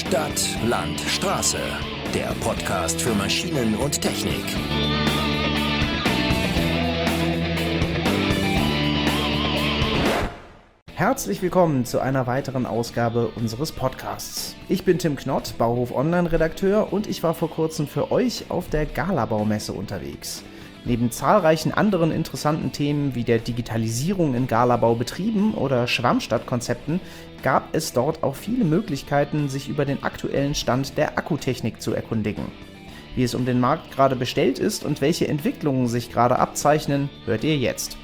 Stadt, Land, Straße. Der Podcast für Maschinen und Technik. Herzlich willkommen zu einer weiteren Ausgabe unseres Podcasts. Ich bin Tim Knott, Bauhof Online-Redakteur, und ich war vor kurzem für euch auf der Galabaumesse unterwegs. Neben zahlreichen anderen interessanten Themen wie der Digitalisierung in Galabaubetrieben oder Schwammstadtkonzepten gab es dort auch viele Möglichkeiten, sich über den aktuellen Stand der Akkutechnik zu erkundigen. Wie es um den Markt gerade bestellt ist und welche Entwicklungen sich gerade abzeichnen, hört ihr jetzt.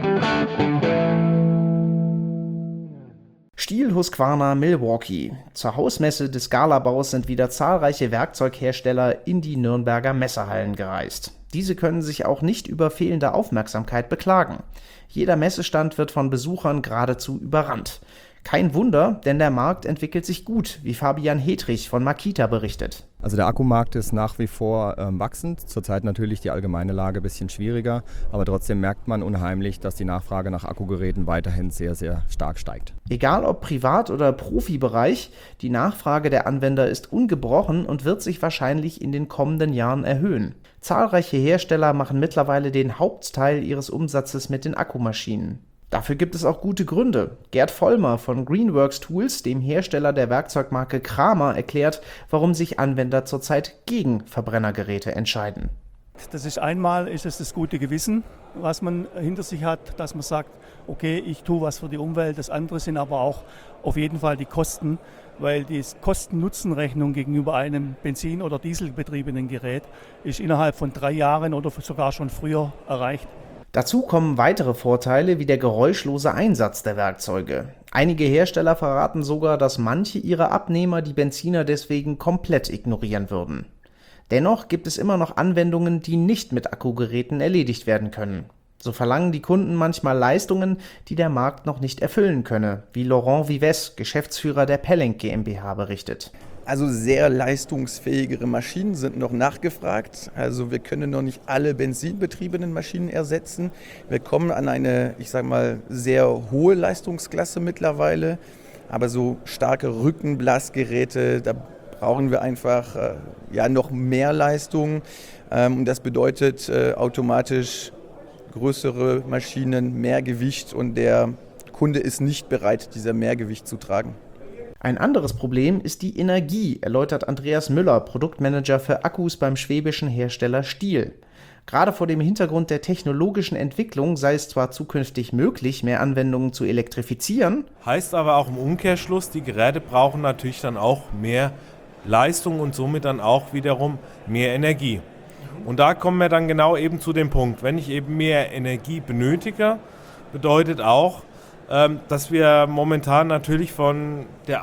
STIHL Husqvarna Milwaukee. Zur Hausmesse des Galabaus sind wieder zahlreiche Werkzeughersteller in die Nürnberger Messehallen gereist. Diese können sich auch nicht über fehlende Aufmerksamkeit beklagen. Jeder Messestand wird von Besuchern geradezu überrannt. Kein Wunder, denn der Markt entwickelt sich gut, wie Fabian Hedrich von Makita berichtet. Also der Akkumarkt ist nach wie vor wachsend. Zurzeit natürlich die allgemeine Lage ein bisschen schwieriger, aber trotzdem merkt man unheimlich, dass die Nachfrage nach Akkugeräten weiterhin sehr, sehr stark steigt. Egal ob Privat- oder Profibereich, die Nachfrage der Anwender ist ungebrochen und wird sich wahrscheinlich in den kommenden Jahren erhöhen. Zahlreiche Hersteller machen mittlerweile den Hauptteil ihres Umsatzes mit den Akkumaschinen. Dafür gibt es auch gute Gründe. Gerd Vollmer von Greenworks Tools, dem Hersteller der Werkzeugmarke Kramer, erklärt, warum sich Anwender zurzeit gegen Verbrennergeräte entscheiden. Das ist das gute Gewissen, was man hinter sich hat, dass man sagt, okay, ich tue was für die Umwelt. Das andere sind aber auch auf jeden Fall die Kosten, weil die Kosten-Nutzen-Rechnung gegenüber einem Benzin- oder Dieselbetriebenen Gerät ist innerhalb von 3 Jahren oder sogar schon früher erreicht. Dazu kommen weitere Vorteile wie der geräuschlose Einsatz der Werkzeuge. Einige Hersteller verraten sogar, dass manche ihrer Abnehmer die Benziner deswegen komplett ignorieren würden. Dennoch gibt es immer noch Anwendungen, die nicht mit Akkugeräten erledigt werden können. So verlangen die Kunden manchmal Leistungen, die der Markt noch nicht erfüllen könne, wie Laurent Vives, Geschäftsführer der Pellenc GmbH, berichtet. Also sehr leistungsfähigere Maschinen sind noch nachgefragt. Also wir können noch nicht alle benzinbetriebenen Maschinen ersetzen. Wir kommen an eine, sehr hohe Leistungsklasse mittlerweile. Aber so starke Rückenblasgeräte, da brauchen wir einfach noch mehr Leistung. Und das bedeutet automatisch größere Maschinen, mehr Gewicht, und der Kunde ist nicht bereit, dieser Mehrgewicht zu tragen. Ein anderes Problem ist die Energie, erläutert Andreas Müller, Produktmanager für Akkus beim schwäbischen Hersteller STIHL. Gerade vor dem Hintergrund der technologischen Entwicklung sei es zwar zukünftig möglich, mehr Anwendungen zu elektrifizieren. Heißt aber auch im Umkehrschluss, die Geräte brauchen natürlich dann auch mehr Leistung und somit dann auch wiederum mehr Energie. Und da kommen wir dann genau eben zu dem Punkt, wenn ich eben mehr Energie benötige, bedeutet auch, dass wir momentan natürlich von der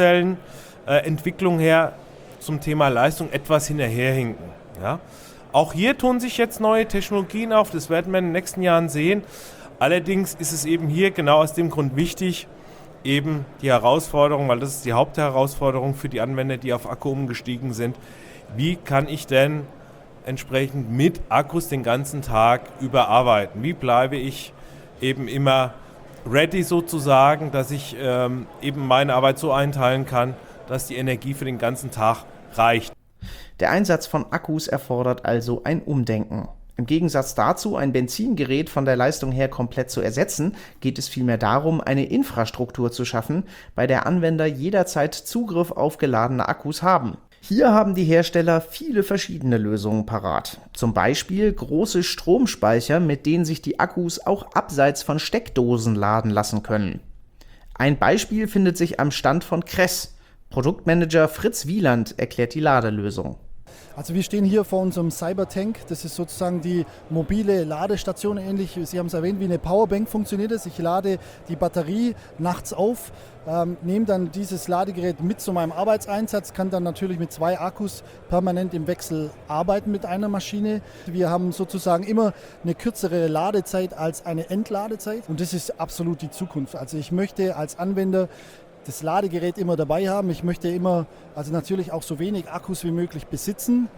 Akkuzellenentwicklung her zum Thema Leistung etwas hinterherhinken. Ja? Auch hier tun sich jetzt neue Technologien auf, das werden wir in den nächsten Jahren sehen. Allerdings ist es eben hier genau aus dem Grund wichtig, eben die Herausforderung, weil das ist die Hauptherausforderung für die Anwender, die auf Akku umgestiegen sind. Wie kann ich denn entsprechend mit Akkus den ganzen Tag überarbeiten? Wie bleibe ich eben immer ready sozusagen, dass ich eben meine Arbeit so einteilen kann, dass die Energie für den ganzen Tag reicht. Der Einsatz von Akkus erfordert also ein Umdenken. Im Gegensatz dazu, ein Benzingerät von der Leistung her komplett zu ersetzen, geht es vielmehr darum, eine Infrastruktur zu schaffen, bei der Anwender jederzeit Zugriff auf geladene Akkus haben. Hier haben die Hersteller viele verschiedene Lösungen parat. Zum Beispiel große Stromspeicher, mit denen sich die Akkus auch abseits von Steckdosen laden lassen können. Ein Beispiel findet sich am Stand von Kress. Produktmanager Fritz Wieland erklärt die Ladelösung. Also wir stehen hier vor unserem Cybertank. Das ist sozusagen die mobile Ladestation, ähnlich, Sie haben es erwähnt, wie eine Powerbank funktioniert es. Ich lade die Batterie nachts auf, nehme dann dieses Ladegerät mit zu meinem Arbeitseinsatz, kann dann natürlich mit 2 Akkus permanent im Wechsel arbeiten mit einer Maschine. Wir haben sozusagen immer eine kürzere Ladezeit als eine Endladezeit, und das ist absolut die Zukunft. Also ich möchte als Anwender das Ladegerät immer dabei haben. Ich möchte immer, also natürlich auch so wenig Akkus wie möglich besitzen.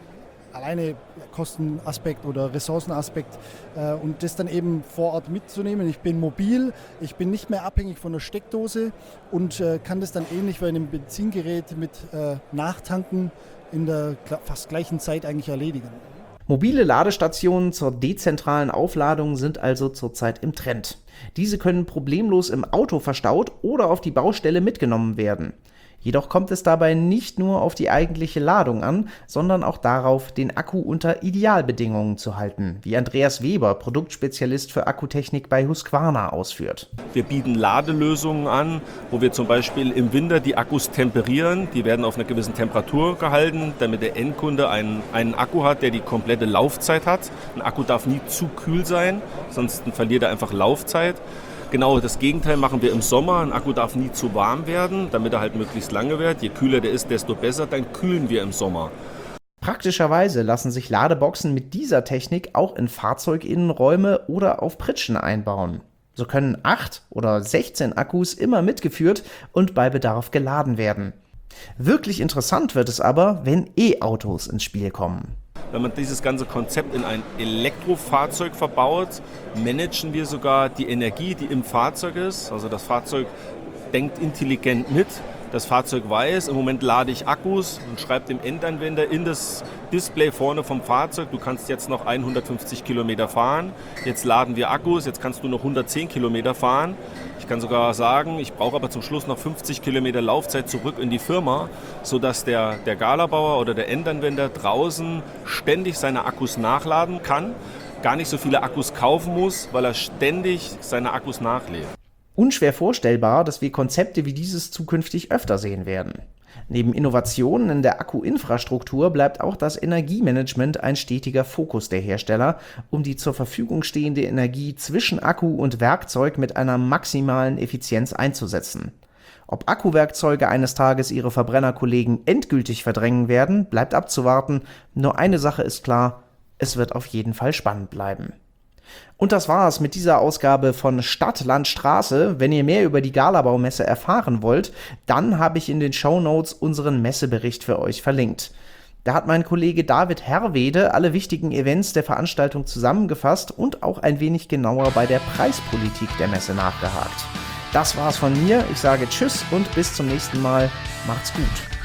alleine Kostenaspekt oder Ressourcenaspekt und das dann eben vor Ort mitzunehmen. Ich bin mobil, ich bin nicht mehr abhängig von der Steckdose und kann das dann ähnlich wie einem Benzingerät mit Nachtanken in der fast gleichen Zeit eigentlich erledigen. Mobile Ladestationen zur dezentralen Aufladung sind also zurzeit im Trend. Diese können problemlos im Auto verstaut oder auf die Baustelle mitgenommen werden. Jedoch kommt es dabei nicht nur auf die eigentliche Ladung an, sondern auch darauf, den Akku unter Idealbedingungen zu halten, wie Andreas Weber, Produktspezialist für Akkutechnik bei Husqvarna, ausführt. Wir bieten Ladelösungen an, wo wir zum Beispiel im Winter die Akkus temperieren. Die werden auf einer gewissen Temperatur gehalten, damit der Endkunde einen Akku hat, der die komplette Laufzeit hat. Ein Akku darf nie zu kühl sein, sonst verliert er einfach Laufzeit. Genau das Gegenteil machen wir im Sommer. Ein Akku darf nie zu warm werden, damit er halt möglichst lange wird. Je kühler der ist, desto besser. Dann kühlen wir im Sommer. Praktischerweise lassen sich Ladeboxen mit dieser Technik auch in Fahrzeuginnenräume oder auf Pritschen einbauen. So können 8 oder 16 Akkus immer mitgeführt und bei Bedarf geladen werden. Wirklich interessant wird es aber, wenn E-Autos ins Spiel kommen. Wenn man dieses ganze Konzept in ein Elektrofahrzeug verbaut, managen wir sogar die Energie, die im Fahrzeug ist. Also das Fahrzeug denkt intelligent mit. Das Fahrzeug weiß, im Moment lade ich Akkus und schreibt dem Endanwender in das Display vorne vom Fahrzeug, du kannst jetzt noch 150 Kilometer fahren, jetzt laden wir Akkus, jetzt kannst du noch 110 Kilometer fahren. Ich kann sogar sagen, ich brauche aber zum Schluss noch 50 Kilometer Laufzeit zurück in die Firma, sodass der Galabauer oder der Endanwender draußen ständig seine Akkus nachladen kann, gar nicht so viele Akkus kaufen muss, weil er ständig seine Akkus nachlädt. Unschwer vorstellbar, dass wir Konzepte wie dieses zukünftig öfter sehen werden. Neben Innovationen in der Akkuinfrastruktur bleibt auch das Energiemanagement ein stetiger Fokus der Hersteller, um die zur Verfügung stehende Energie zwischen Akku und Werkzeug mit einer maximalen Effizienz einzusetzen. Ob Akkuwerkzeuge eines Tages ihre Verbrennerkollegen endgültig verdrängen werden, bleibt abzuwarten. Nur eine Sache ist klar, es wird auf jeden Fall spannend bleiben. Und das war's mit dieser Ausgabe von Stadt, Land, Straße. Wenn ihr mehr über die Galabau-Messe erfahren wollt, dann habe ich in den Shownotes unseren Messebericht für euch verlinkt. Da hat mein Kollege David Herwede alle wichtigen Events der Veranstaltung zusammengefasst und auch ein wenig genauer bei der Preispolitik der Messe nachgehakt. Das war's von mir. Ich sage Tschüss und bis zum nächsten Mal. Macht's gut.